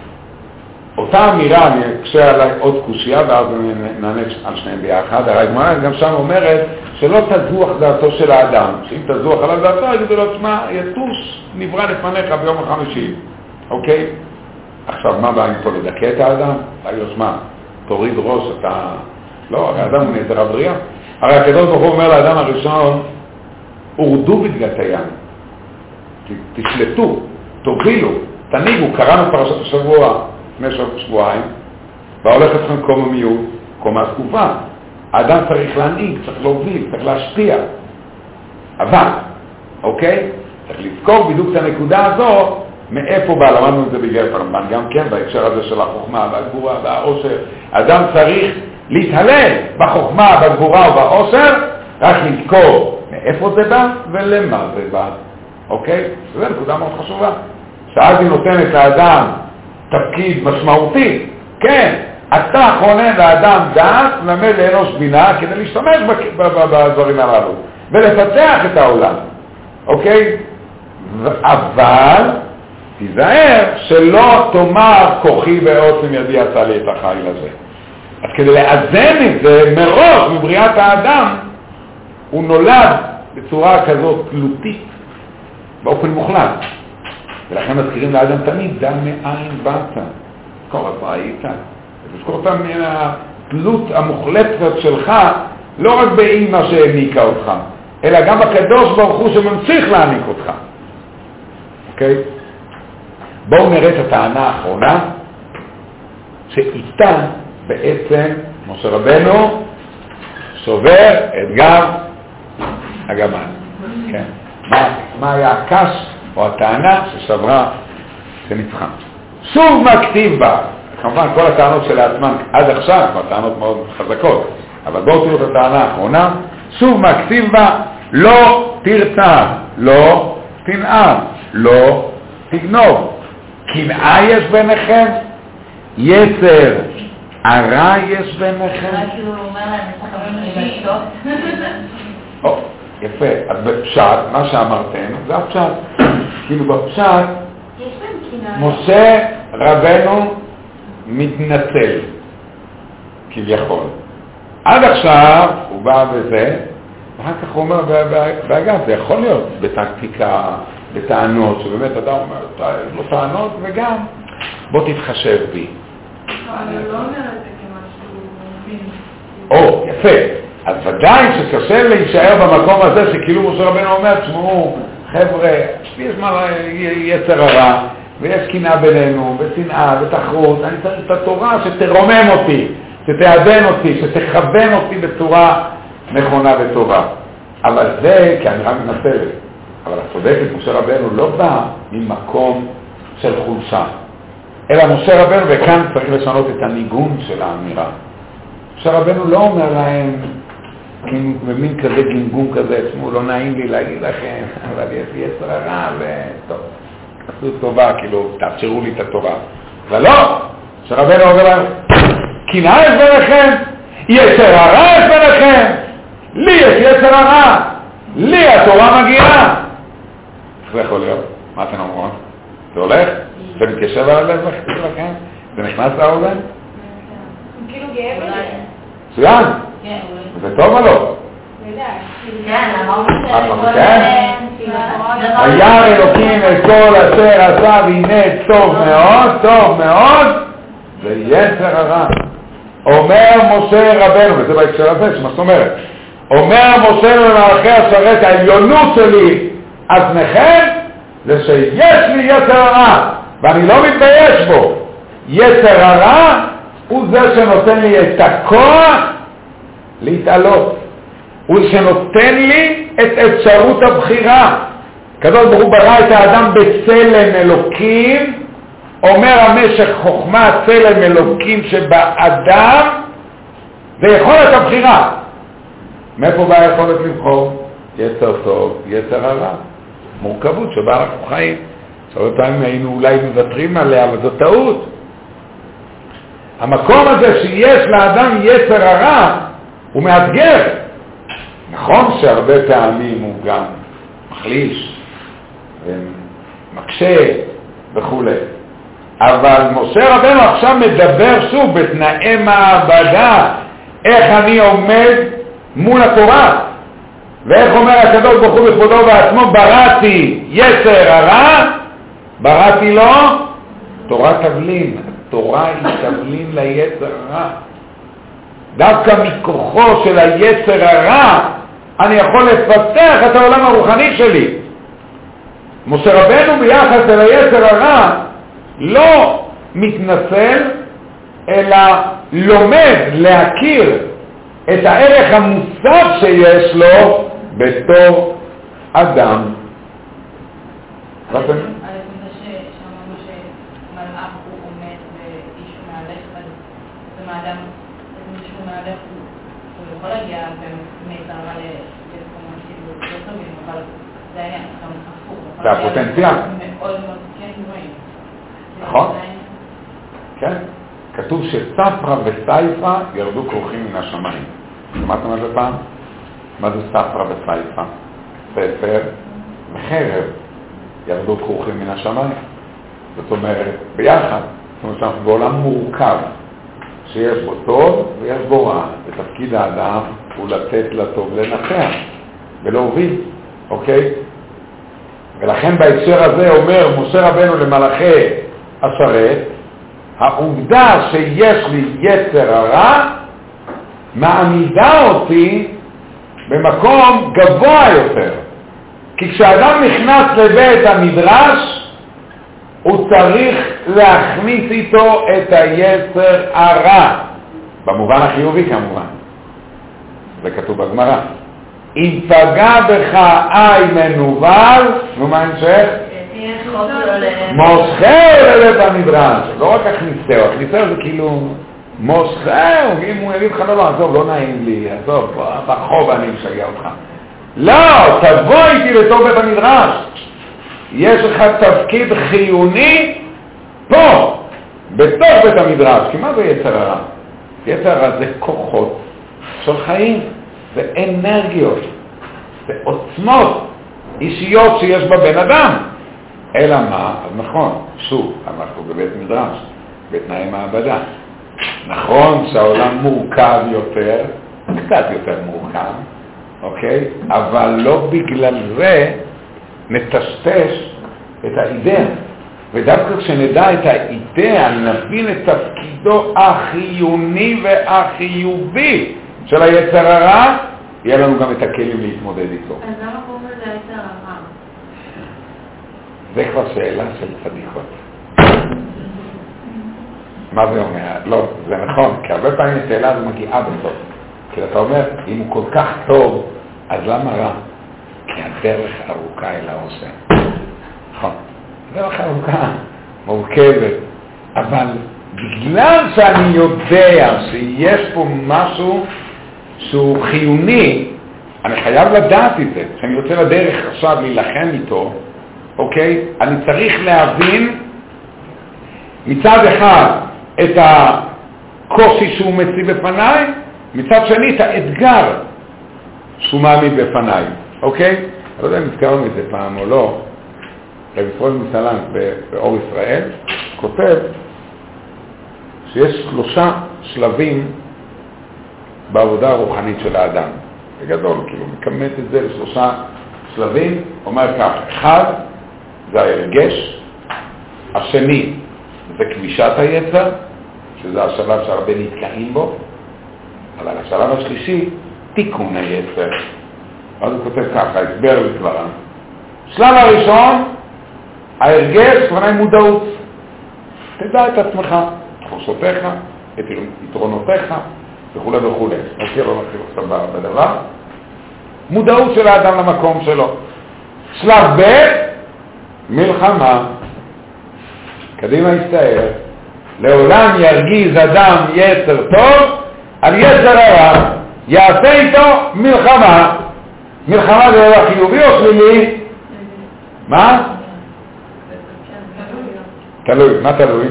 אותה אמירה, אני אקשה עליי עוד קושייה ואז נענה על שניהם ביחד. הרי הגמרא גם שם אומרת שלא תזוח דעתו של האדם, שאם תזוח עליו דעתו יגידו לו, תשמע, יטוש נברא לפניך ביום החמישי, אוקיי? עכשיו מה בא עם פה לדכא את האדם? להגיד, תשמע, תוריד ראש, אתה... לא, הרי האדם הוא נעזר הבריאה. הרי הקדוש ברוך הוא אומר לאדם הראשון, הורדו בדגתיהם. תשלטו, תובילו, תנהיגו, קראנו פרשת השבוע, לפני שבועיים, והולך אתכם קוממיות, קומה תקופה. האדם צריך להנהיג, צריך להוביל, צריך להשפיע. אבל, אוקיי? צריך לזכור בדיוק את הנקודה הזו, מאיפה בא, למדנו את זה בגלל פרמב"ן, גם כן בהקשר הזה של החוכמה והגבורה והעושר. אדם צריך להתהלל בחוכמה, בגבורה ובעושר, רק לזכור מאיפה זה בא ולמה זה בא. אוקיי? זו נקודה מאוד חשובה. שאז היא נותנת לאדם תפקיד משמעותי. כן, אתה חונן לאדם דעת, למד לאנוש בינה, כדי להשתמש בדברים הללו, ולפתח את העולם. אוקיי? אבל תיזהר שלא תאמר כוחי ועוצם ידי עשה לי את החיל הזה. אז כדי לאזן את זה מראש מבריאת האדם, הוא נולד בצורה כזאת תלותית, באופן מוחלט. ולכן מזכירים לאדם תמיד, דע מאין באת, כל הזמן היית. ותזכור אותם מהתלות המוחלטת שלך, לא רק באמא שהעניקה אותך, אלא גם בקדוש ברוך הוא שממשיך להעניק אותך. אוקיי? בואו נראה את הטענה האחרונה, שאיתה בעצם משה רבנו שובר את גב הגמל. כן. מה, מה היה הקש או הטענה ששברה שניצחה? שוב מכתיב בה, כמובן כל הטענות של העצמן עד עכשיו, כבר טענות מאוד חזקות, אבל בואו תראו את הטענה האחרונה, שוב מכתיב בה, לא תרצה, לא תנאה, לא תגנוב. קנאה יש ביניכם, יצר הרע יש ביניכם. רק כאילו הוא אומר להם, יש לכם לשתות. או, יפה. אז בפשט, מה שאמרתם, זה הפשט. כאילו בפשט, משה רבנו מתנצל, כביכול. עד עכשיו הוא בא בזה, ואחר כך הוא אומר, באגב, זה יכול להיות בטקטיקה, בטענות, שבאמת אדם אומר, לא טענות, וגם בוא תתחשב בי. אבל לא אומר את זה כמשהו מבין. או, יפה. אז ודאי שקשה להישאר במקום הזה שכאילו משה רבנו אומר, תשמעו, חבר'ה, יש מה יצר הרע, ויש קנאה בינינו, ושנאה, ותחרות, אני צריך את התורה שתרומם אותי, שתעדן אותי, שתכוון אותי בצורה נכונה וטובה. אבל זה, כי אני רק מנסלת. אבל הצודקת, משה רבנו לא בא ממקום של חולשה. אלא משה רבנו, וכאן צריך לשנות את הניגון של האמירה. משה רבנו לא אומר להם, במין כזה גינגון כזה, תשמעו, לא נעים לי להגיד לכם, אבל יש לי יצר הרע, וטוב, עשו טובה, כאילו, תאפשרו לי את התורה. אבל לא, משה רבנו אומר להם, קנאה יש ביניכם, יצר הרע יש ביניכם, לי יש יצר הרע, לי התורה מגיעה. זה יכול להיות, מה אתם אומרים? זה הולך? זה מתיישב על הלב לכם? זה נכנס לאוזן? כאילו גאה בזה. מצוין. כן, זה טוב או לא? כן, אמרנו כן? וירא אלוקים את כל אשר עשה והנה טוב מאוד, טוב מאוד, ויצר הרע. אומר משה רבנו, וזה בהקשר הזה, שמה זאת אומרת? אומר משה למלאכי השרת, העליונות שלי על פניכם, זה שיש לי יצר הרע, ואני לא מתבייש בו. יצר הרע הוא זה שנותן לי את הכוח להתעלות. הוא שנותן לי את אפשרות הבחירה. הקדוש ברוך הוא ברא את האדם בצלם אלוקים, אומר המשך חוכמה צלם אלוקים שבאדם, זה יכולת הבחירה. מאיפה באה יכולת לבחור? יצר טוב, יצר הרע. מורכבות שבה אנחנו חיים. הרבה פעמים היינו אולי מוותרים עליה, אבל זו טעות. המקום הזה שיש לאדם יצר הרע, הוא מאתגר. נכון שהרבה פעמים הוא גם מחליש, ומקשה וכו'. אבל משה רבנו עכשיו מדבר שוב בתנאי מעבדה, איך אני עומד מול התורה. ואיך אומר הקדוש ברוך הוא בכבודו בעצמו, בראתי יצר הרע, בראתי לו תורה תבלין. התורה היא תבלין ליצר הרע. דווקא מכוחו של היצר הרע אני יכול לפתח את העולם הרוחני שלי. משה רבנו ביחס אל היצר הרע לא מתנצל, אלא לומד להכיר את הערך המוסף שיש לו בתור אדם. על זה שאמרנו שמלאך הוא עומד ואיש הוא מהלך, אז זה מאדם, מישהו מהלך הוא יכול להגיע במיתר רע למקומות כאילו לא טובים, אבל זה היה גם הפוך. זה הפוטנציאל. מאוד מאוד כן רואים. נכון? כן. כתוב שספרה וסייפה ירדו כרוכים מן השמיים. שמעתם על זה פעם? מה זה ספרה וסייפה? ספר וחרב ירדו כרוכים מן השמיים. זאת אומרת, ביחד. זאת אומרת שאנחנו בעולם מורכב, שיש בו טוב ויש בו רע. ותפקיד האדם הוא לתת לטוב לנצח ולהוביל, אוקיי? ולכן בהקשר הזה אומר משה רבנו למלאכי השרת, העובדה שיש לי יצר הרע מעמידה אותי במקום גבוה יותר. כי כשאדם נכנס לבית המדרש, הוא צריך להכניס איתו את היצר הרע. במובן החיובי כמובן. זה כתוב בגמרא. אם פגע בך אי מנוול, נו מה המשך? מוסחר ללב המדרש. לא רק הכניסהו, הכניסהו זה כאילו מוסחר, אם הוא יגיד לך לא, לא, עזוב, לא נעים לי, עזוב, בחוב אני משגע אותך. לא, תבוא איתי לתוך בית המדרש. יש לך תפקיד חיוני פה, בתוך בית המדרש. כי מה זה יצר הרע? יצר הרע זה כוחות של חיים, זה אנרגיות, זה עוצמות אישיות שיש בבן אדם. אלא מה? אז נכון, שוב, אנחנו בבית מדרש, בתנאי מעבדה. נכון שהעולם מורכב יותר, קצת יותר מורכב, אוקיי? אבל לא בגלל זה נטשטש את האידאה. ודווקא כשנדע את האידאה, נבין את תפקידו החיוני והחיובי של היצר הרע, יהיה לנו גם את הכלים להתמודד איתו. אז למה קוראים לזה היצר הרע? זה כבר שאלה של צדיחות. מה זה אומר? לא, זה נכון, כי הרבה פעמים השאלה הזו מגיעה בסוף. כי אתה אומר, אם הוא כל כך טוב, אז למה רע? כי הדרך ארוכה אל העושה. נכון, הדרך ארוכה, מורכבת, אבל בגלל שאני יודע שיש פה משהו שהוא חיוני, אני חייב לדעת את זה. כשאני יוצא לדרך עכשיו להילחם איתו, אוקיי? אני צריך להבין מצד אחד את הקושי שהוא מציב בפניי, מצד שני את האתגר שהוא מעמיד בפניי, אוקיי? אני לא יודע אם נזכרנו את זה פעם או לא. רב ישראל מסלנט באור ישראל כותב שיש שלושה שלבים בעבודה הרוחנית של האדם. בגדול, כאילו, מקמת את זה לשלושה שלבים. אומר כך, אחד זה ההרגש, השני זה כבישת היצר, שזה השלב שהרבה נתקעים בו, אבל השלב השלישי, תיקון היצר. אז הוא כותב ככה, הסבר לדברה. שלב הראשון, ההרגש, כוונה מודעות. תדע את עצמך, תחושותיך, את יתרונותיך, וכו' וכו'. נזכיר לא נתחיל עכשיו בדבר. מודעות של האדם למקום שלו. שלב ב', מלחמה. קדימה הסתער. לעולם ירגיז אדם יצר טוב, על יצר הרע. יעשה איתו מלחמה. מלחמה זה דבר חיובי או שלילי? מה? תלוי. מה תלוי?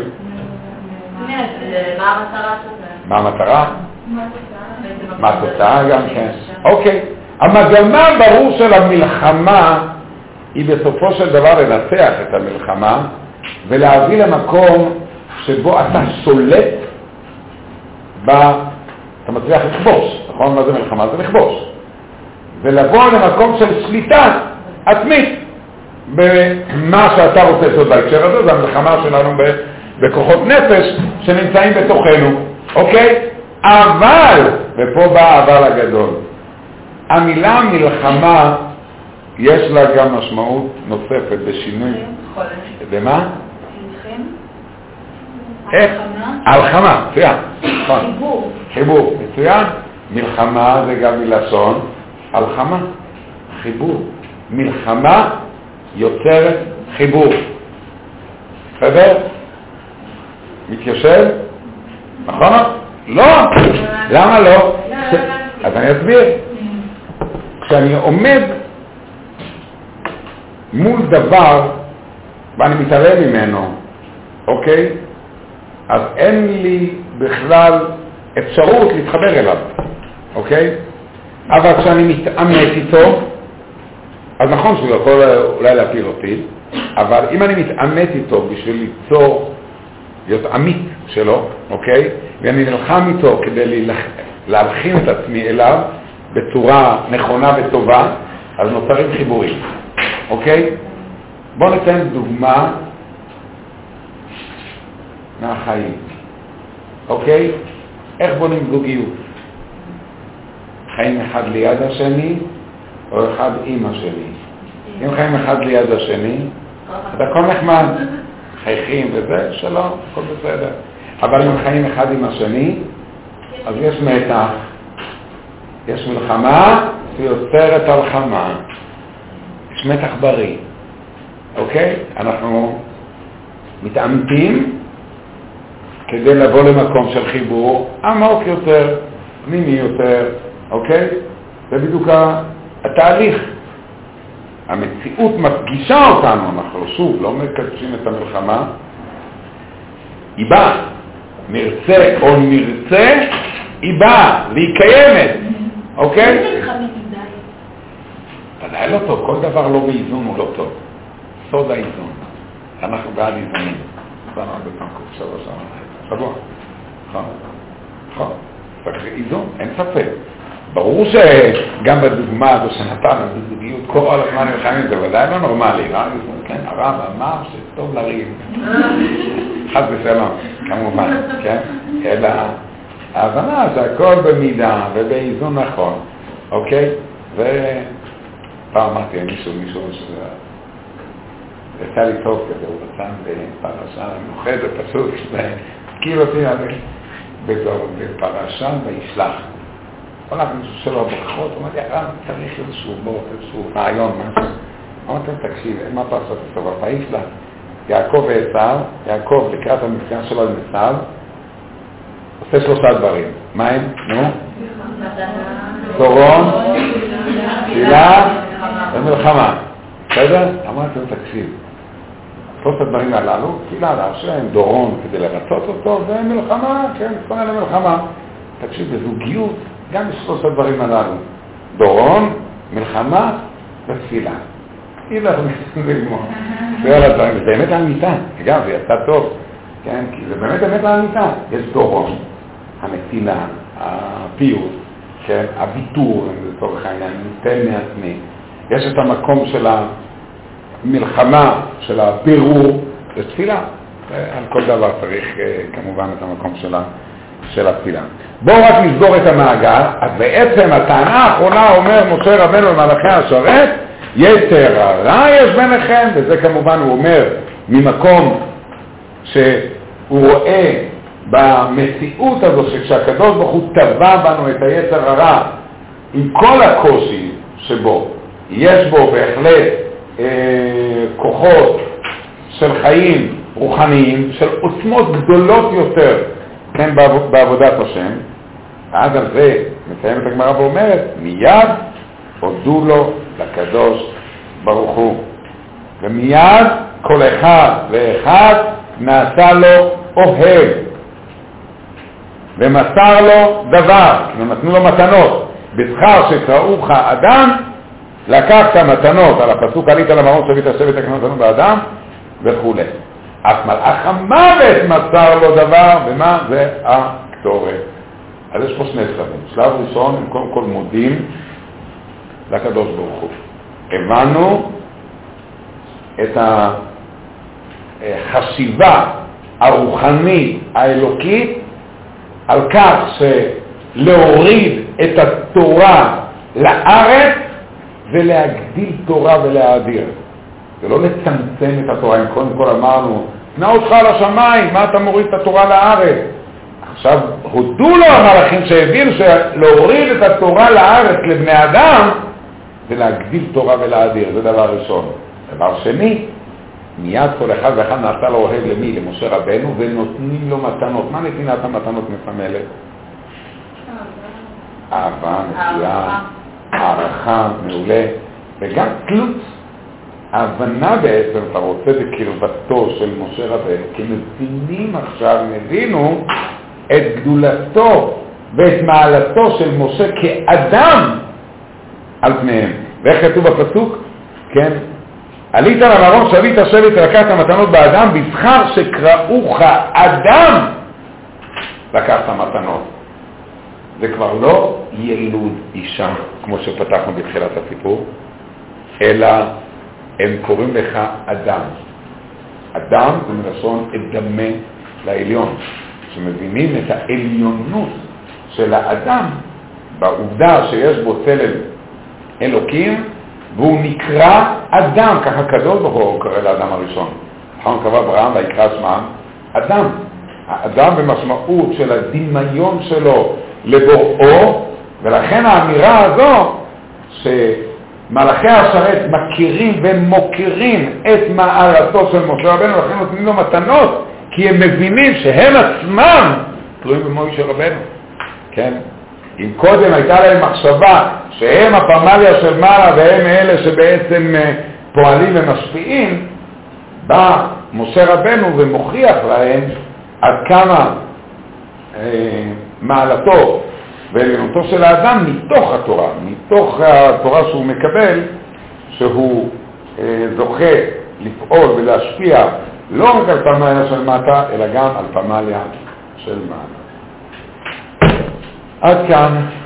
מה המטרה של זה? מה המטרה? מה התוצאה גם כן. אוקיי. המגמה ברור של המלחמה היא בסופו של דבר לנצח את המלחמה ולהביא למקום שבו אתה שולט ב... אתה מצליח לכבוש, נכון? מה זה מלחמה? זה לכבוש. ולבוא למקום של שליטה עצמית במה שאתה רוצה לעשות בהקשר הזה. זה המלחמה שלנו בכוחות נפש שנמצאים בתוכנו, אוקיי? אבל, ופה בא אבל הגדול, המילה מלחמה יש לה גם משמעות נוספת בשינוי. במה? איך? הלחמה, מצוין. חיבור. חיבור, מצוין. מלחמה זה גם מלשון הלחמה, חיבור. מלחמה יוצרת חיבור. בסדר? מתיישב? נכון? לא. למה לא? אז אני אסביר. כשאני עומד מול דבר ואני מתעלם ממנו, אוקיי? אז אין לי בכלל אפשרות להתחבר אליו, אוקיי? אבל כשאני מתאמת איתו, אז נכון שהוא יכול אולי להפיל אותי, אבל אם אני מתאמת איתו בשביל ליצור, להיות עמית שלו, אוקיי? ואני נלחם איתו כדי להלחין את עצמי אליו בצורה נכונה וטובה, אז נוצרים חיבורים, אוקיי? בואו ניתן דוגמה מהחיים, אוקיי? איך בונים זוגיות? חיים אחד ליד השני או אחד עם השני? אם חיים אחד ליד השני, אז הכל נחמד, חייכים וזה, שלום, הכל בסדר. אבל אם חיים אחד עם השני, אז יש מתח, יש מלחמה ויוצרת הלחמה, יש מתח בריא, אוקיי? אנחנו מתאמתים כדי לבוא למקום של חיבור עמוק יותר, פנימי יותר, אוקיי? זה בדיוק התהליך. המציאות מפגישה אותנו, אנחנו שוב לא מקדשים את המלחמה, היא באה, נרצה או נרצה, היא באה, והיא קיימת, אוקיי? זה מלחמת מדי. ודאי לא טוב, כל דבר לא באיזון הוא לא טוב. סוד האיזון. אנחנו בעד איזונים. זה נראה בפנקות, שבוע שנה. שבוע. נכון. נכון. צריך איזון, אין ספק. ברור שגם בדוגמה הזו שנתנו, בזוגיות, כל הזמן נלחמים, זה ודאי לא נורמלי. כן, הרב אמר שטוב לריב. חד ושלום, כמובן, כן? אלא ההבנה שהכל במידה ובאיזון נכון, אוקיי? ופעם אמרתי מישהו, מישהו שזה... יצא לי טוב כזה, הוא רצה בפרשה מיוחדת, פשוט, והזכיר אותי בפרשה וישלח. הולך מישהו שלו ברכות, הוא אמר לי, הרב, צריך איזשהו בוט, איזשהו רעיון, משהו. אמרתי, תקשיב, מה פרשת הסתובב? וישלח. יעקב ועשיו, יעקב לקראת המפגש שלו עם עשיו, עושה שלושה דברים. מה הם? נו? דורון, תפילה ומלחמה. בסדר? אמרתי לו, תקשיב. שלושת הדברים הללו, תפילה להשם, דורון כדי לרצות אותו, ומלחמה, כן, תפנה למלחמה. תקשיב, בזוגיות, גם יש שלושת הדברים הללו. דורון, מלחמה ותפילה. תפילה וללמוד. זה על הדברים, זה באמת האמיתה. אגב, זה יצא טוב, כן, כי זה באמת באמת האמיתה. יש דורון, הנטילה, הפיוט, כן, הביטור, לצורך העניין, ניתן מעצמי. יש את המקום של המלחמה, של הבירור, זה תפילה. על כל דבר צריך כמובן את המקום שלה, של התפילה. בואו רק נסגור את המעגל. אז בעצם הטענה האחרונה אומר משה רבנו למלאכי השרת, יתר הרע יש ביניכם, וזה כמובן הוא אומר ממקום שהוא רואה במציאות הזו שכשהקדוש ברוך הוא טבע בנו את היתר הרע עם כל הקושי שבו, יש בו בהחלט אה, כוחות של חיים רוחניים, של עוצמות גדולות יותר, כן, בעבודת השם. אז על זה מסיימת הגמרא ואומרת, מיד הודו לו לקדוש ברוך הוא. ומיד כל אחד ואחד נעשה לו אוהב. ומסר לו דבר, נתנו לו מתנות. בשכר שקראוך אדם, לקחת מתנות על הפסוק עלית למרום שביט השבט הקנות באדם וכו'. אף מלאך המוות מסר לו דבר, ומה? זה הקטורת. אז יש פה שני שלבים. שלב ראשון, הם קודם כל מודים לקדוש ברוך הוא. הבנו את החשיבה הרוחנית האלוקית על כך שלהוריד את התורה לארץ ולהגדיל תורה ולהאדיר. זה לא לצמצם את התורה, אם קודם כל אמרנו, תנה אותך על השמיים, מה אתה מוריד את התורה לארץ? עכשיו, הודו לו המלאכים שהבינו שלהוריד את התורה לארץ לבני אדם, זה להגדיל תורה ולהאדיר, זה דבר ראשון. דבר שני, מיד כל אחד ואחד נעשה לו אוהב למי? למשה רבנו, ונותנים לו מתנות. מה נתינת המתנות מסמלת? אהבה, מצוין, הערכה, מעולה, וגם תלות. ההבנה בעצם, אתה רוצה בקרבתו של משה רבנו, כי מבינים עכשיו, מבינו את גדולתו ואת מעלתו של משה כאדם על פניהם. ואיך כתוב בפסוק? כן? עלית למרום שבית השבט לקחת המתנות באדם, בזכר שקראוך אדם לקחת המתנות. זה כבר לא ילוד אישה, כמו שפתחנו בתחילת הסיפור, אלא הם קוראים לך אדם. אדם זה מלשון אדמה לעליון, שמבינים את העליונות של האדם בעובדה שיש בו צלם אלוקים, והוא נקרא אדם, ככה קדוש ברוך הוא קורא לאדם הראשון. נכון קבע אברהם ויקרא שמם אדם. האדם במשמעות של הדמיון שלו לבוראו, ולכן האמירה הזו שמלאכי השרת מכירים ומוכרים את מעלתו של משה רבנו, ולכן נותנים לו מתנות, כי הם מבינים שהם עצמם תלויים במשה רבנו. כן? אם קודם הייתה להם מחשבה שהם הפמליה של מעלה והם אלה שבעצם פועלים ומשפיעים, בא משה רבנו ומוכיח להם עד כמה אה, מעלתו ועליונותו של האדם מתוך התורה, מתוך התורה שהוא מקבל, שהוא אה, זוכה לפעול ולהשפיע לא רק על פמליה של מטה, אלא גם על פמליה של מעלה. עד כאן